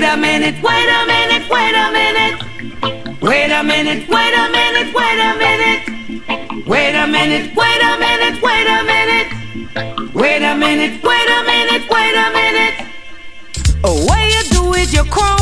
a minute, wait a minute, wait a minute. Wait a minute, wait a minute, wait a minute. Wait a minute, wait a minute, wait a minute. Wait a minute, wait a minute, wait a minute. Oh, what you do with your crown?